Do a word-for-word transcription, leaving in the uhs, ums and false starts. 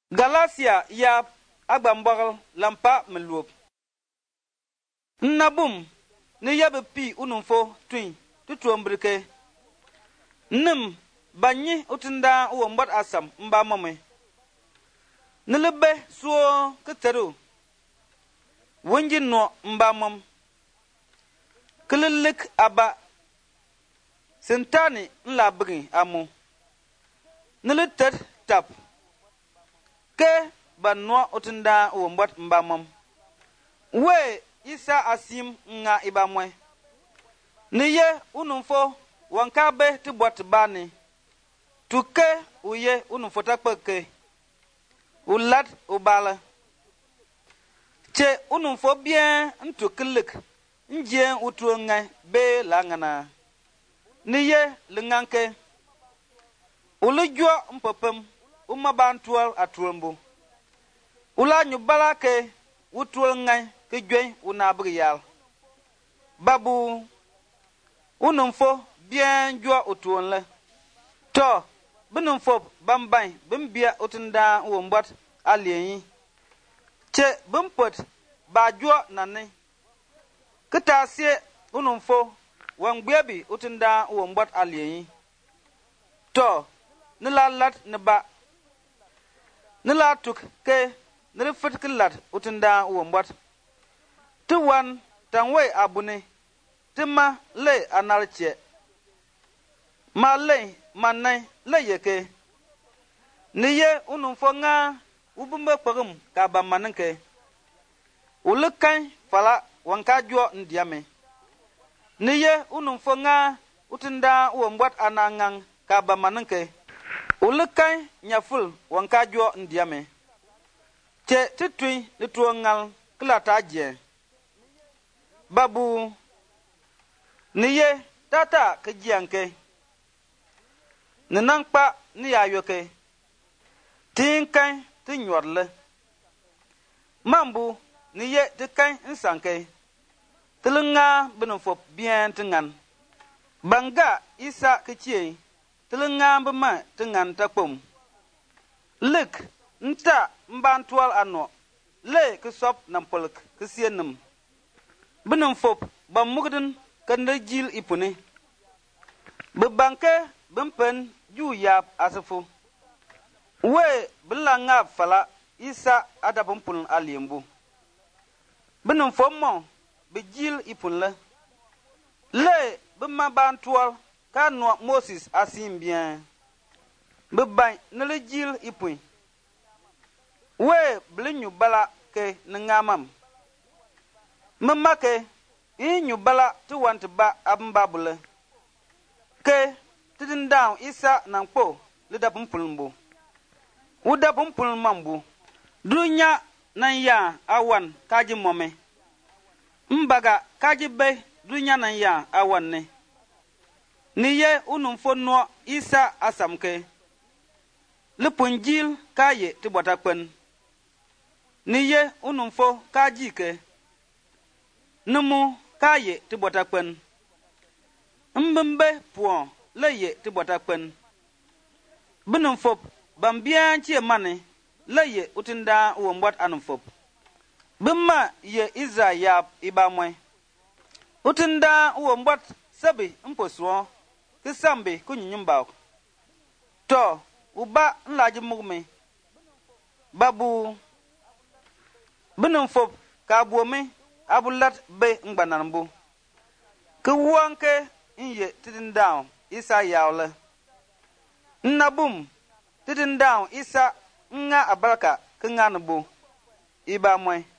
Galatia ya agbambogl lampa meluop. Nnabum ni yabe pi unumfo twin tutuombrike. Nim banyi utinda uwo mbot asam mba mame. Nilebe suo keteru. Wenji no mba mam. Kililik aba. Sentani nla bigi amu. Nilitet tap. Ke banwa utinda uwo mbot mba mam. We isa asim nga ibamwe. Niye unumfo wankabe tibot bani. Tuke uye unumfo takpeke. Ulat ubala. Che unumfo bien ntukilik. Nje utu ngai be langana. Niye linganke. Ulijua mpopem. Umabantual atuambu. Ula nyubala ke utual ngai ke jwe unabriyal. Babu unumfo bien jua utuon le. To binumfo bambay bimbia utinda umbot aliyi. Che bimpot ba jua nane. Kitasie unumfo wangbebi utinda umbot aliyi. To nilalat neba. Nila tuk ke nilifit kilat utinda umbot. Tuwan tangwe abune. Tima le analche. Ma le manai le yeke. Niye unumfo nga ubumbe pagum kaba mananke. Ulukai fala wankajwa ndiame. Niye unumfo nga utinda umbot anangang kaba mananke. Ulukai nyaful wankajwa ndiame. Che titui lituangal klata je. Babu niye tata kejianke. Ninangpa ni ayoke. Tinkai tinyorle. Mambu niye tikai insanke. Tilunga binufop bien tingan. Banga isa kechie. Tilunga bima tingan takpum. Lik nta mbantual ano. Le kesop nampolk kesienem. Binufop bamugden kande jil ipune. Bebanke bimpen ju yap asafu. We bilangap fala isa adabumpun alimbu. Binum fomo bijil ipunle. Le bima bantual kanwa Moses asim bien. Bibay nele jil ipun. We blinyu bala ke nengamam. Memake inyu bala tu want ba abambabule. Ke tidin down isa nangpo lida pumpulmbu. Uda pumpulmambu. Dunya nanya awan kaji mome. Mbaga kaji be dunya nanya awan ne. Niye unumfo no isa asamke. Lipunjil kaye tibotakpen. Niye unumfo kaji ke. Numu kaye tibotakpen. Mbembe puan leye tibotakpen. Binumfop bambian chie mane leye utinda uombot anumfop. Bimma ye iza yap ibamwe. Utinda uombot sabi mposwo kisambi kunyinyumbao. To uba nlaji mugme. Babu binumfop kabuome abulat be ngbananbu. Kuwanke inye tidin down isa yawle. Nnabum tidin down isa nga abalka kenganubu. Iba mwe.